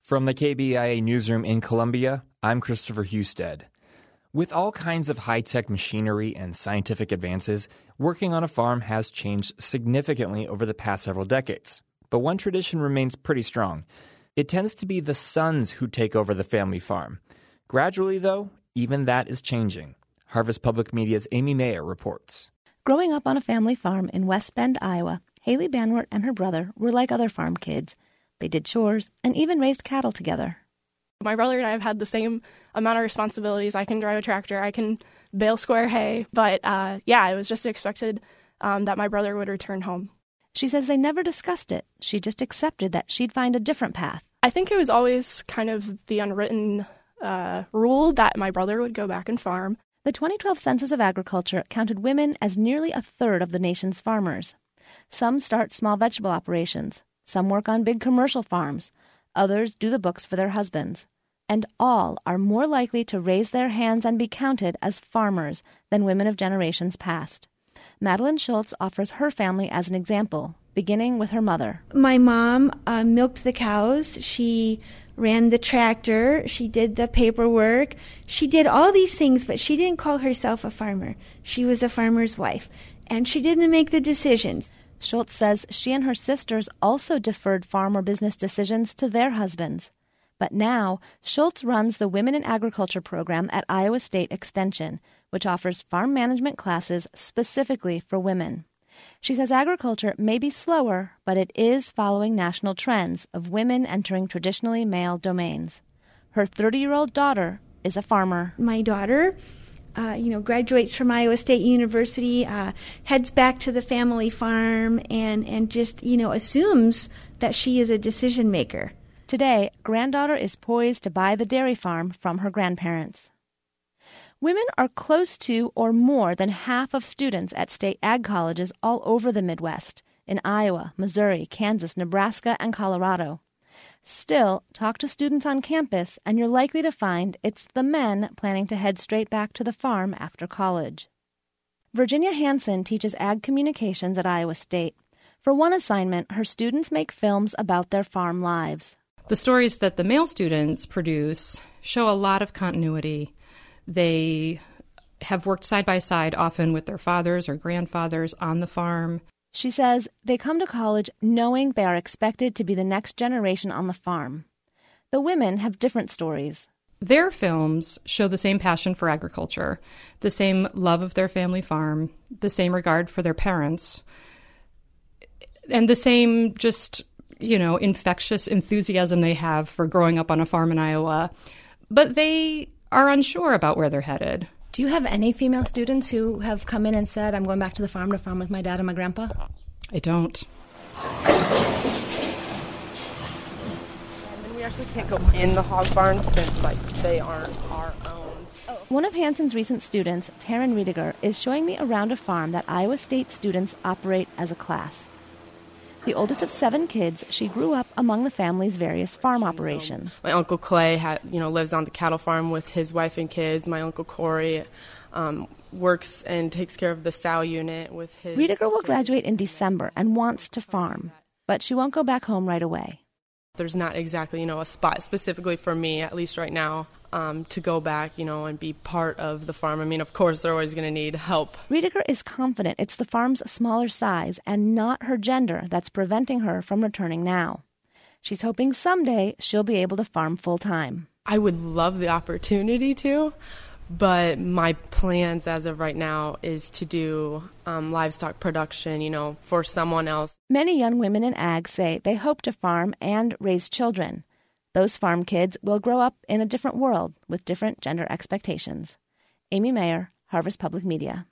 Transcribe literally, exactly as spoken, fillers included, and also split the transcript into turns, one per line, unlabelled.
From the K B I A newsroom in Columbia, I'm Christopher Husted. With all kinds of high-tech machinery and scientific advances, working on a farm has changed significantly over the past several decades. But one tradition remains pretty strong. It tends to be the sons who take over the family farm. Gradually, though, even that is changing. Harvest Public Media's Amy Mayer reports.
Growing up on a family farm in West Bend, Iowa, Haley Banwart and her brother were like other farm kids. They did chores and even raised cattle together.
My brother and I have had the same amount of responsibilities. I can drive a tractor, I can bale square hay, but uh, yeah, it was just expected um, that my brother would return home.
She says they never discussed it. She just accepted that she'd find a different path.
I think it was always kind of the unwritten uh, rule that my brother would go back and farm.
The twenty twelve Census of Agriculture counted women as nearly a third of the nation's farmers. Some start small vegetable operations. Some work on big commercial farms. Others do the books for their husbands. And all are more likely to raise their hands and be counted as farmers than women of generations past. Madeline Schultz offers her family as an example, beginning with her mother.
My mom uh, milked the cows. She ran the tractor. She did the paperwork. She did all these things, but she didn't call herself a farmer. She was a farmer's wife, and she didn't make the decisions.
Schultz says she and her sisters also deferred farm or business decisions to their husbands. But now, Schultz runs the Women in Agriculture program at Iowa State Extension, which offers farm management classes specifically for women. She says agriculture may be slower, but it is following national trends of women entering traditionally male domains. Her thirty-year-old daughter is a farmer.
My daughter, uh, you know, graduates from Iowa State University, uh, heads back to the family farm, and, and just, you know, assumes that she is a decision maker.
Today, granddaughter is poised to buy the dairy farm from her grandparents. Women are close to or more than half of students at state ag colleges all over the Midwest, in Iowa, Missouri, Kansas, Nebraska, and Colorado. Still, talk to students on campus, and you're likely to find it's the men planning to head straight back to the farm after college. Virginia Hansen teaches ag communications at Iowa State. For one assignment, her students make films about their farm lives.
The stories that the male students produce show a lot of continuity. They have worked side by side, often with their fathers or grandfathers on the farm.
She says they come to college knowing they are expected to be the next generation on the farm. The women have different stories.
Their films show the same passion for agriculture, the same love of their family farm, the same regard for their parents, and the same just, you know, infectious enthusiasm they have for growing up on a farm in Iowa. But they are unsure about where they're headed.
Do you have any female students who have come in and said, I'm going back to the farm to farm with my dad and my grandpa?
I don't.
And we actually can't go in the hog barns since, like, they aren't our own.
One of Hansen's recent students, Taryn Riediger, is showing me around a farm that Iowa State students operate as a class. The oldest of seven kids, she grew up among the family's various farm operations.
My Uncle Clay had, you know, lives on the cattle farm with his wife and kids. My Uncle Corey um, works and takes care of the sow unit with his
Riediger will
kids.
graduate in December and wants to farm, but she won't go back home right away.
There's not exactly, you know, a spot specifically for me, at least right now, um, to go back, you know, and be part of the farm. I mean, of course, they're always going to need help.
Riediger is confident it's the farm's smaller size and not her gender that's preventing her from returning now. She's hoping someday she'll be able to farm full-time.
I would love the opportunity to, but my plans as of right now is to do um, livestock production, you know, for someone else.
Many young women in ag say they hope to farm and raise children. Those farm kids will grow up in a different world with different gender expectations. Amy Mayer, Harvest Public Media.